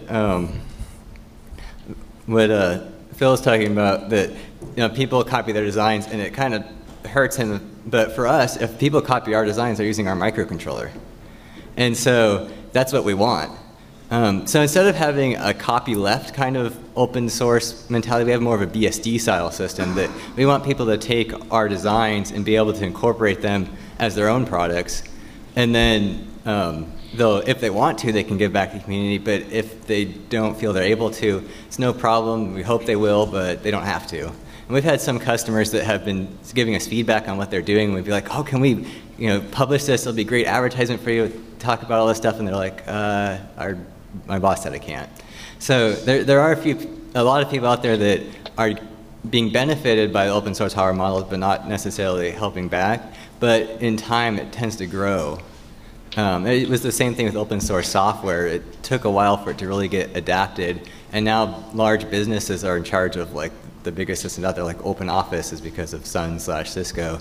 what Phil was talking about, that people copy their designs and it kind of hurts him. But for us, if people copy our designs, they're using our microcontroller. And so that's what we want. So instead of having a copyleft kind of open source mentality, we have more of a BSD style system that we want people to take our designs and be able to incorporate them as their own products. And then if they want to, they can give back to the community. But if they don't feel they're able to, it's no problem. We hope they will, but they don't have to. And we've had some customers that have been giving us feedback on what they're doing. We'd be like, oh, can we publish this? It'll be great advertisement for you. Talk about all this stuff. And they're like, my boss said I can't. So there are a lot of people out there that are being benefited by the open source hardware models, but not necessarily helping back. But in time, it tends to grow. It was the same thing with open source software. It took a while for it to really get adapted, and now large businesses are in charge of like the biggest systems out there, like OpenOffice is because of Sun/Cisco.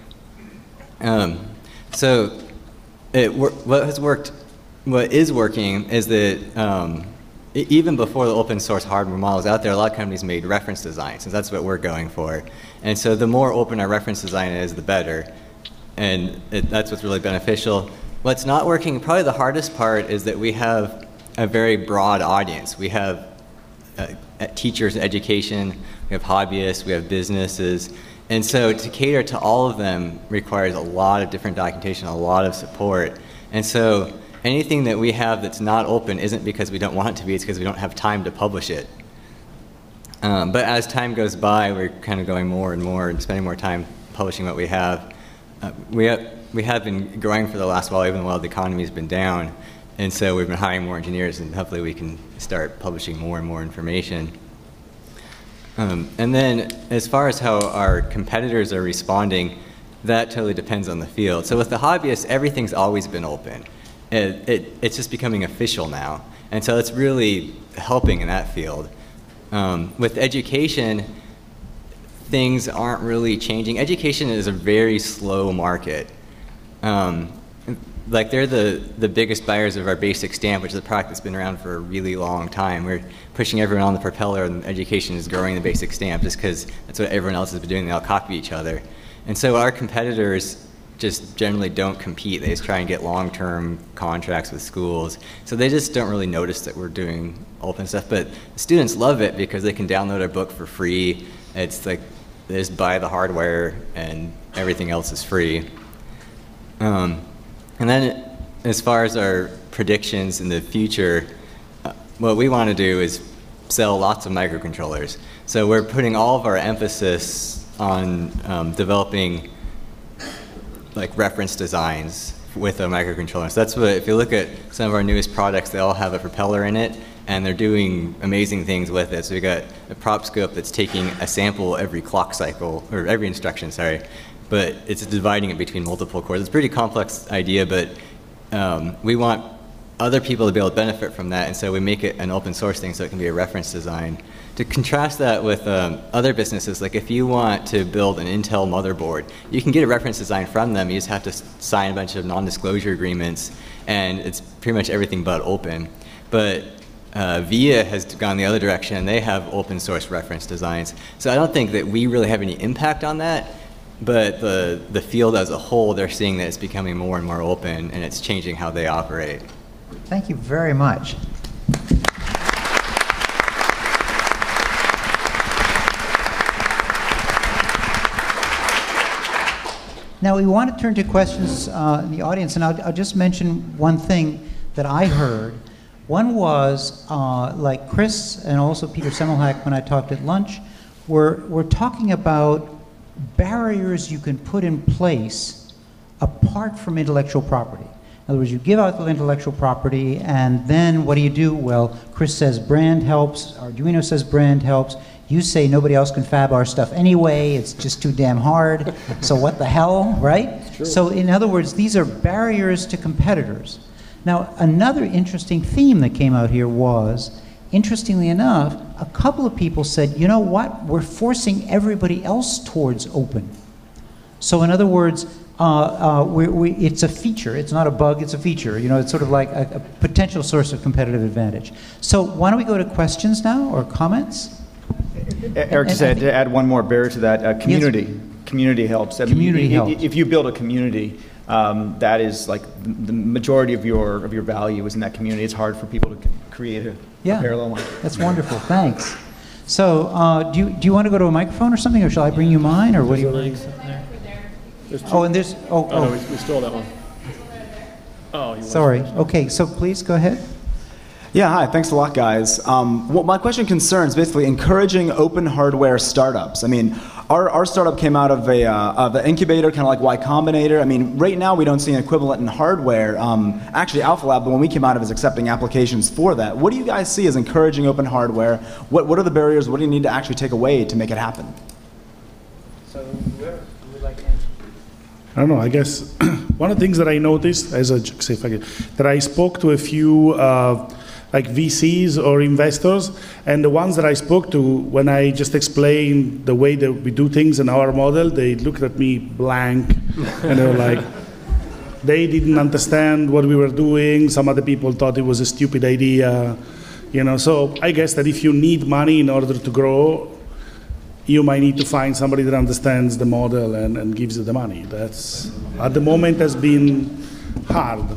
So what is working is that even before the open source hardware model was out there, a lot of companies made reference designs, and that's what we're going for. And so the more open our reference design is, the better. And that's what's really beneficial. What's not working, probably the hardest part, is that we have a very broad audience. We have teachers, education, we have hobbyists, we have businesses. And so to cater to all of them requires a lot of different documentation, a lot of support. And so anything that we have that's not open isn't because we don't want it to be, it's because we don't have time to publish it. But as time goes by, we're kind of going more and more and spending more time publishing what we have. We have been growing for the last while, even while the economy's been down. And so we've been hiring more engineers, and hopefully we can start publishing more and more information. And then as far as how our competitors are responding, that totally depends on the field. So with the hobbyists, everything's always been open. It's just becoming official now. And so it's really helping in that field. With education, things aren't really changing. Education is a very slow market. Like they're the biggest buyers of our basic stamp, which is a product that's been around for a really long time. We're pushing everyone on the propeller, and education is growing the basic stamp just because that's what everyone else has been doing. They all copy each other. And so our competitors just generally don't compete. They just try and get long-term contracts with schools. So they just don't really notice that we're doing open stuff. But students love it because they can download our book for free. It's like they just buy the hardware and everything else is free. And then as far as our predictions in the future, what we want to do is sell lots of microcontrollers. So we're putting all of our emphasis on developing like reference designs with a microcontroller. So that's what, if you look at some of our newest products, they all have a propeller in it, and they're doing amazing things with it. So we got a prop scope that's taking a sample every clock cycle, or every instruction, sorry, but it's dividing it between multiple cores. It's a pretty complex idea, but we want other people to be able to benefit from that, and so we make it an open source thing so it can be a reference design. To contrast that with other businesses, like if you want to build an Intel motherboard, you can get a reference design from them. You just have to sign a bunch of non-disclosure agreements, and it's pretty much everything but open. But VIA has gone the other direction, and they have open source reference designs. So I don't think that we really have any impact on that, but the field as a whole, they're seeing that it's becoming more and more open, and it's changing how they operate. Thank you very much. Now we want to turn to questions in the audience, and I'll just mention one thing that I heard. One was, like Chris and also Peter Semmelhack when I talked at lunch, we're talking about barriers you can put in place apart from intellectual property. In other words, you give out the intellectual property, and then what do? Well, Chris says brand helps, Arduino says brand helps, you say nobody else can fab our stuff anyway, it's just too damn hard, so what the hell, right? So in other words, these are barriers to competitors. Now, another interesting theme that came out here was, interestingly enough, a couple of people said, you know what, we're forcing everybody else towards open. So in other words, it's a feature, it's not a bug, it's a feature. You know, it's sort of like a potential source of competitive advantage. So why don't we go to questions now, or comments? Eric just had to add one more barrier to that, community. Yes. Community helps. I mean, helps. If you build a community, that is like the majority of your value is in that community. It's hard for people to create a parallel one. That's wonderful. Thanks. So, do you want to go to a microphone or something, or shall I bring you mine, or what do you? Oh, and there's no, we stole that one. Oh, sorry. Okay, so please go ahead. Yeah, hi, thanks a lot, guys. Well, my question concerns basically encouraging open hardware startups. I mean, our startup came out of the incubator, kind of like Y Combinator. I mean, right now we don't see an equivalent in hardware. Actually, Alpha Lab, the one we came out of, is accepting applications for that. What do you guys see as encouraging open hardware? What are the barriers? What do you need to actually take away to make it happen? So, whoever would like to answer. I don't know, I guess one of the things that I noticed, as that I spoke to a few like VCs or investors, and the ones that I spoke to, when I just explained the way that we do things in our model, they looked at me blank, and they were like, they didn't understand what we were doing. Some other people thought it was a stupid idea, you know. So I guess that if you need money in order to grow, you might need to find somebody that understands the model and gives you the money. That's, at the moment, has been hard.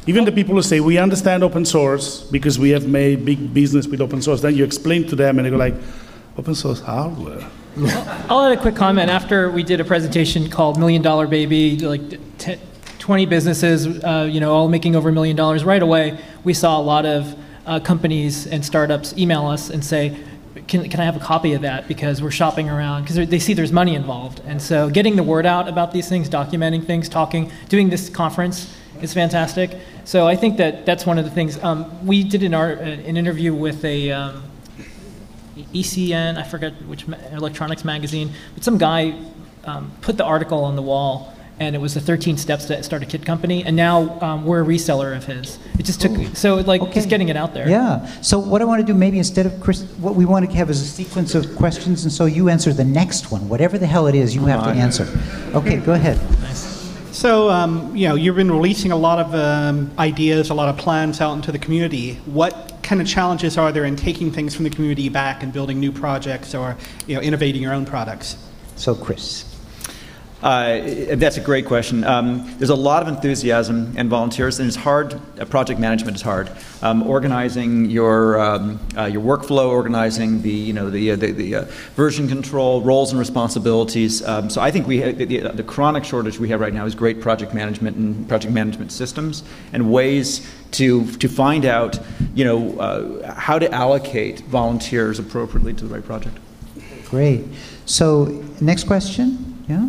Even the people who say, we understand open source because we have made big business with open source, then you explain to them and they go like, open source hardware. I'll add a quick comment. After we did a presentation called $1 Million Baby, like 20 businesses, all making over $1 million, right away, we saw a lot of companies and startups email us and say, can I have a copy of that, because we're shopping around, because they see there's money involved. And so getting the word out about these things, documenting things, talking, doing this conference is fantastic. So I think that's one of the things. We did an interview with a ECN, I forget which electronics magazine, but some guy put the article on the wall, and it was the 13 steps to start a kit company, and now we're a reseller of his. It just took, just getting it out there. Yeah, so what I want to do, maybe instead of Chris, what we want to have is a sequence of questions, and so you answer the next one. Whatever the hell it is, you have to answer. Okay, go ahead. So, you've been releasing a lot of ideas, a lot of plans out into the community. What kind of challenges are there in taking things from the community back and building new projects, or innovating your own products? So, Chris. That's a great question. There's a lot of enthusiasm and volunteers, and it's hard. Project management is hard. Organizing your workflow, organizing the version control, roles and responsibilities. So I think the chronic shortage we have right now is great project management and project management systems and ways to find out how to allocate volunteers appropriately to the right project. Great. So next question. Yeah.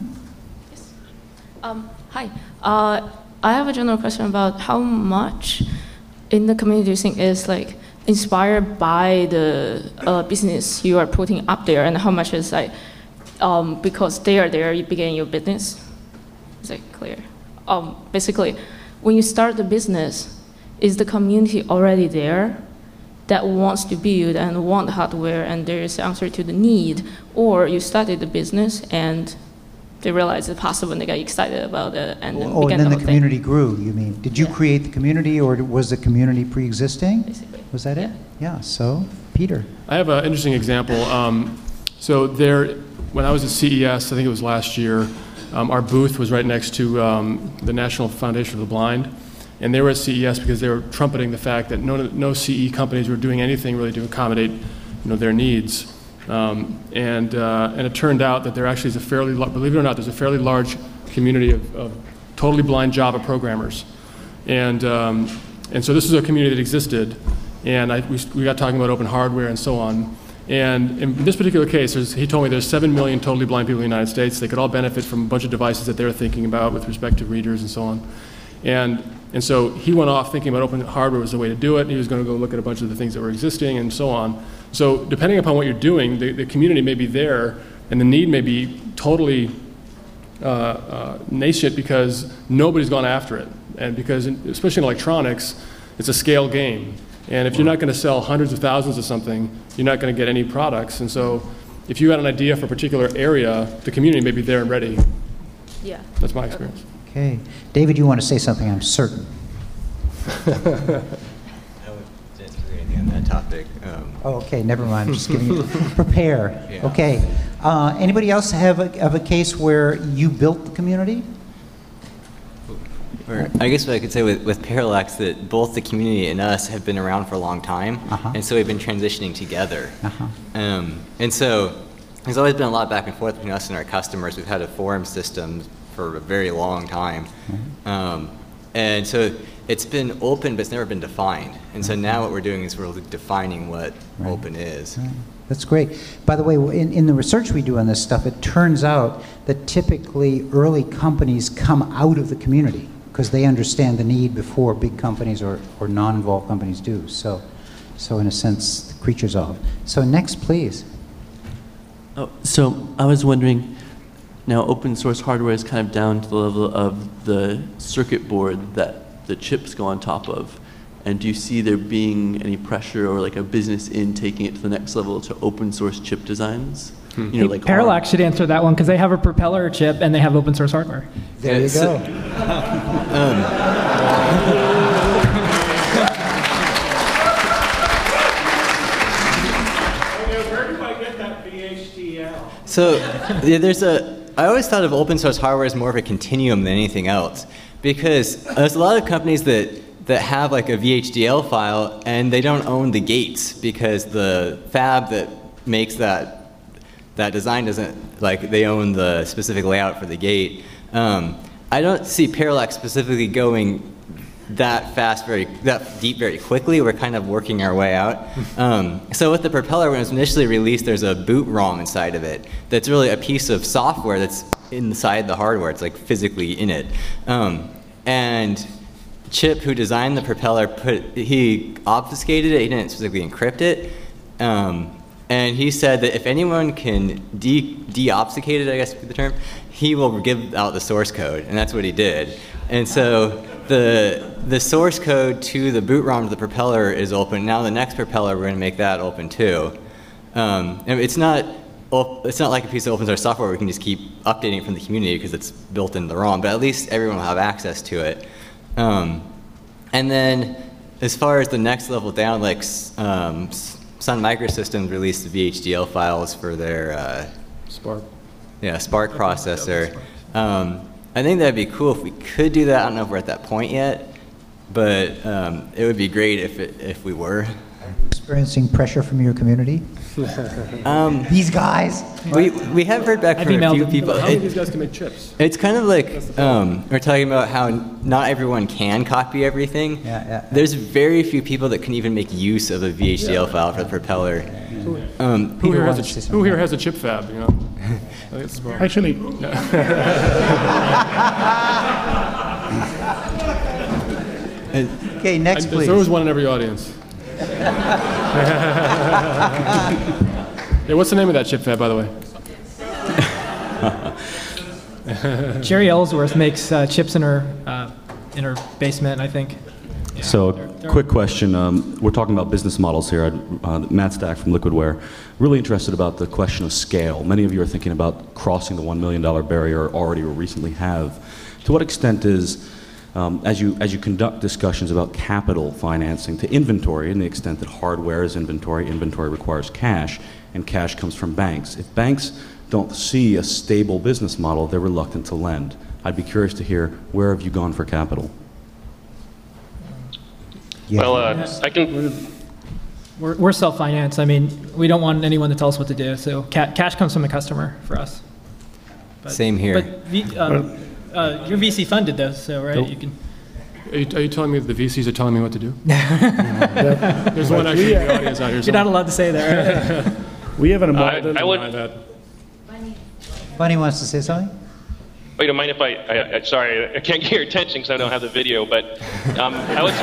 Hi. I have a general question about how much in the community do you think is inspired by the business you are putting up there, and how much is because they are there, you begin your business? Is that clear? Basically, when you start the business, is the community already there that wants to build and want hardware, and there is answer to the need, or you started the business and they realized it's possible and they got excited about it and then began and then the the community grew, you mean? Did you create the community, or was the community pre-existing? Basically. Was that it? Yeah, so, Peter. I have an interesting example. When I was at CES, I think it was last year, our booth was right next to the National Foundation for the Blind, and they were at CES because they were trumpeting the fact that no CE companies were doing anything really to accommodate their needs. And it turned out that there actually is believe it or not, there's a fairly large community of totally blind Java programmers. And so this is a community that existed, and we got talking about open hardware and so on. And in this particular case, he told me there's 7 million totally blind people in the United States. They could all benefit from a bunch of devices that they're thinking about with respect to readers and so on. And so he went off thinking about open hardware was the way to do it, and he was going to go look at a bunch of the things that were existing and so on. So depending upon what you're doing, the community may be there, and the need may be totally nascent because nobody's gone after it. And because, especially in electronics, it's a scale game. And if you're not going to sell hundreds of thousands of something, you're not going to get any products. And so if you had an idea for a particular area, the community may be there and ready. Yeah. That's my experience. Okay. David, you want to say something, I'm certain. I won't disagree with anything on that topic. Okay, never mind. I'm just giving you prepare. Yeah. Okay. Anybody else have a case where you built the community? I guess what I could say with Parallax, that both the community and us have been around for a long time, and so we've been transitioning together. And so there's always been a lot back and forth between us and our customers. We've had a forum system for a very long time. And so it's been open, but it's never been defined. And so now what we're doing is we're defining what open is. Right. That's great. By the way, in the research we do on this stuff, it turns out that typically early companies come out of the community because they understand the need before big companies or non-involved companies do. So in a sense, the creature's off. So next, please. Oh, so I was wondering, now open source hardware is kind of down to the level of the circuit board that the chips go on top of. And do you see there being any pressure or like a business in taking it to the next level to open source chip designs? You know, like Parallax should answer that one because they have a propeller chip and they have open source hardware. There you go. Where do I get that VHDL? So I always thought of open source hardware as more of a continuum than anything else, because there's a lot of companies that that have like a VHDL file, and they don't own the gates because the fab that makes that design doesn't, like, they own the specific layout for the gate. I don't see Parallax specifically going that fast, that deep very quickly. We're kind of working our way out. So with the propeller, when it was initially released, there's a boot ROM inside of it that's really a piece of software that's inside the hardware. It's like physically in it. And Chip, who designed the propeller, he obfuscated it. He didn't specifically encrypt it. And he said that if anyone can de-obfuscate it, I guess would be the term, he will give out the source code, and that's what he did. And so the source code to the boot ROM to the propeller is open. Now the next propeller, we're going to make that open too. And it's not like a piece of open source software where we can just keep updating it from the community because it's built into the ROM, but at least everyone will have access to it. And then as far as the next level down, like Sun Microsystems released the VHDL files for their Spark. Yeah, Spark processor. I think that'd be cool if we could do that. I don't know if we're at that point yet, but it would be great if we were. Experiencing pressure from your community? These guys? We have heard back from a few people. How many of these guys can make chips? It's kind of like we're talking about how not everyone can copy everything. There's very few people that can even make use of a VHDL file for the propeller. Who here has a chip fab? You know? Actually. Okay, next, please. There was one in every audience. Yeah, what's the name of that chip fab, by the way? Jerry Ellsworth makes chips in her basement, I think. Yeah, so, quick question. We're talking about business models here. Matt Stack from Liquidware. Really interested about the question of scale. Many of you are thinking about crossing the $1 million barrier already or recently have. To what extent is, as you conduct discussions about capital financing to inventory, in the extent that hardware is inventory requires cash, and cash comes from banks. If banks don't see a stable business model, they're reluctant to lend. I'd be curious to hear, where have you gone for capital? Well, I can. We're self-financed. I mean, we don't want anyone to tell us what to do. So cash comes from the customer for us. Same here. But you're VC funded though, so right? Nope. You can. Are you telling me that the VCs are telling me what to do? There's one actually in the audience out here. You're not allowed to say that. Right? We have an I would. Bunny wants to say something? Oh, you don't mind if I sorry, I can't get your attention because I don't have the video, but I would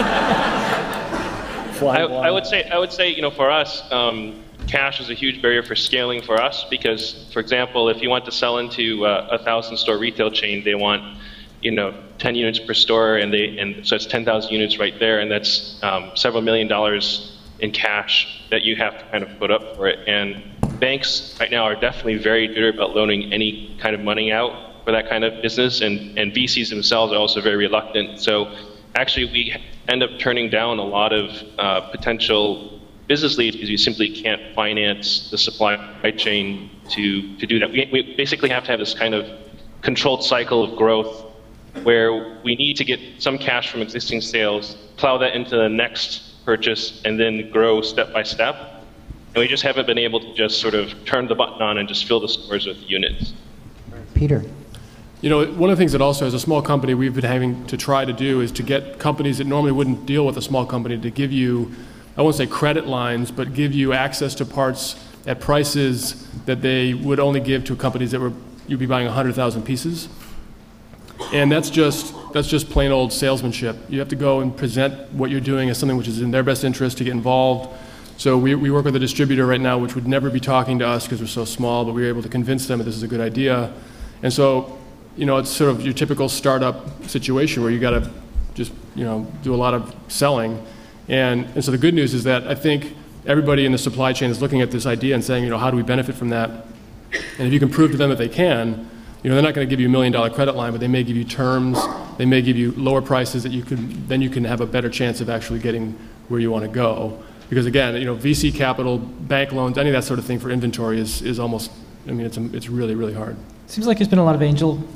say, I would say, you know, for us, cash is a huge barrier for scaling for us because, for example, if you want to sell into a 1,000-store retail chain, they want, you know, 10 units per store, and so it's 10,000 units right there, and that's several $1 million in cash that you have to kind of put up for it. And banks right now are definitely very good about loaning any kind of money out for that kind of business, and VCs themselves are also very reluctant. So actually we end up turning down a lot of potential business leads because we simply can't finance the supply chain to do that. We basically have to have this kind of controlled cycle of growth where we need to get some cash from existing sales, plow that into the next purchase, and then grow step by step. And we just haven't been able to just sort of turn the button on and just fill the stores with units. Peter. You know, one of the things that also as a small company we've been having to try to do is to get companies that normally wouldn't deal with a small company to give you, I won't say credit lines, but give you access to parts at prices that they would only give to companies that you'd be buying 100,000 pieces. And that's just plain old salesmanship. You have to go and present what you're doing as something which is in their best interest to get involved. So we work with a distributor right now which would never be talking to us because we're so small, but we were able to convince them that this is a good idea. And so, you know, it's sort of your typical startup situation where you got to just, you know, do a lot of selling. And so the good news is that I think everybody in the supply chain is looking at this idea and saying, you know, how do we benefit from that? And if you can prove to them that they can, you know, they're not going to give you $1 million credit line, but they may give you terms, they may give you lower prices that you can have a better chance of actually getting where you want to go. Because again, you know, VC capital, bank loans, any of that sort of thing for inventory is almost, I mean, it's really, really hard. Seems like there's been a lot of angel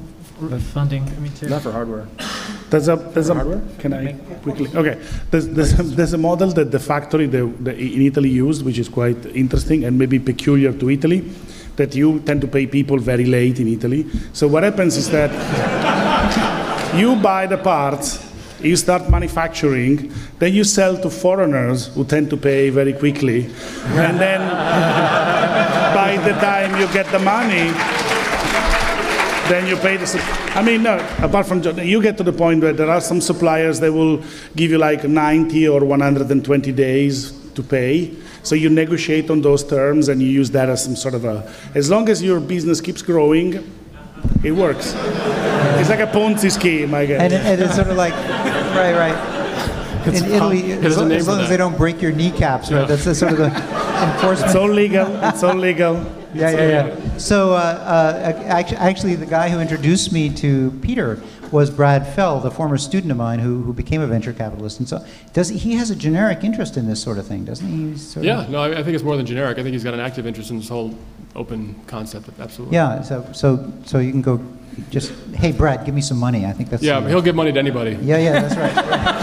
funding. I mean, too. Not for hardware. There's a can I quickly? Okay, there's a model that the factory in Italy used, which is quite interesting and maybe peculiar to Italy, that you tend to pay people very late in Italy. So what happens is that you buy the parts, you start manufacturing, then you sell to foreigners who tend to pay very quickly, and then by the time you get the money, then you pay apart from, you get to the point where there are some suppliers that will give you like 90 or 120 days to pay. So you negotiate on those terms and you use that as some sort of as long as your business keeps growing, it works. It's like a Ponzi scheme, I guess. And it's sort of like, right. In Italy, as long as they don't break your kneecaps, right? That's the sort of the enforcement. It's all legal. Yeah. So actually, the guy who introduced me to Peter was Brad Feld, a former student of mine who became a venture capitalist. And so he has a generic interest in this sort of thing, doesn't he? I think it's more than generic. I think he's got an active interest in this whole open concept. Absolutely. Yeah. So you can go. Just, hey, Brad, give me some money. I think that's... Yeah, he'll give money to anybody. Yeah, that's right.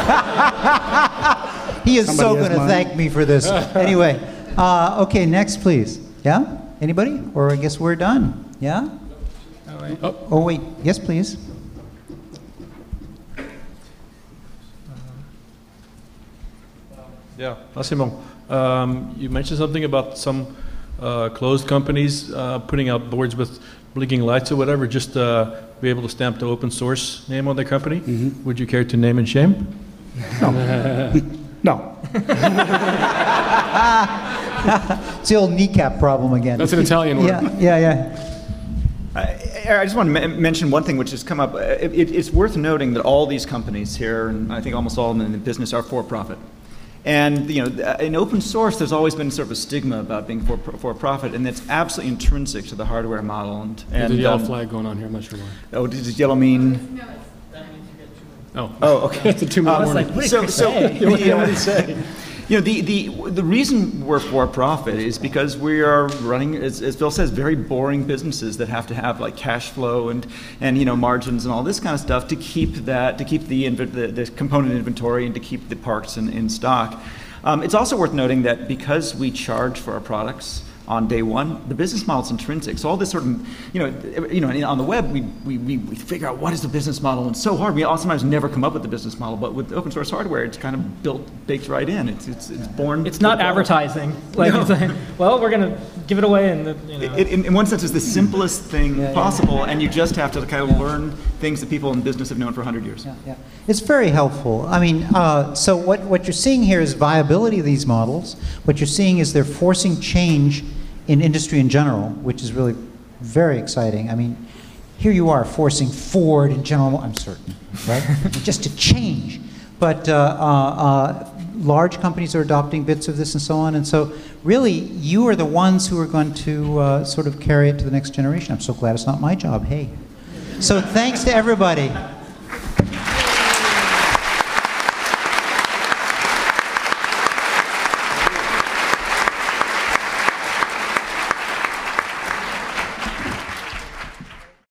He is so going to thank me for this. Anyway, okay, next, please. Yeah? Anybody? Or I guess we're done. Yeah? Oh, wait. Yes, please. Yeah, Massimo, you mentioned something about some closed companies putting out boards with blinking lights or whatever, just be able to stamp the open source name on their company. Mm-hmm. Would you care to name and shame? No. No. It's the old kneecap problem again. That's an Italian word. Yeah. I just want to mention one thing which has come up. It's worth noting that all these companies here, and I think almost all of them in the business, are for-profit. And in open source, there's always been sort of a stigma about being for profit, and it's absolutely intrinsic to the hardware model. And there's a yellow flag going on here. I'm not sure why. Oh, does yellow mean? Oh, okay. It's a 2 minute warning. What did he say? The reason we're for profit is because we are running, as Bill says, very boring businesses that have to have like cash flow and margins and all this kind of stuff to keep the component inventory and to keep the parts in stock. It's also worth noting that because we charge for our products on day one, the business model is intrinsic. So all this sort of, on the web, we figure out what is the business model, and it's so hard. We sometimes never come up with the business model, but with open source hardware, it's kind of baked right in. It's born. It's not advertising. It's like, well, we're going to give it away, and in one sense, it's the simplest thing possible, and you just have to kind of learn things that people in business have known for 100 years. Yeah. It's very helpful. I mean, so what you're seeing here is viability of these models. What you're seeing is they're forcing change in industry in general, which is really very exciting. I mean, here you are forcing Ford in general, I'm certain, right? Just to change. But large companies are adopting bits of this and so on. And so really, you are the ones who are going to sort of carry it to the next generation. I'm so glad it's not my job. Hey. So thanks to everybody.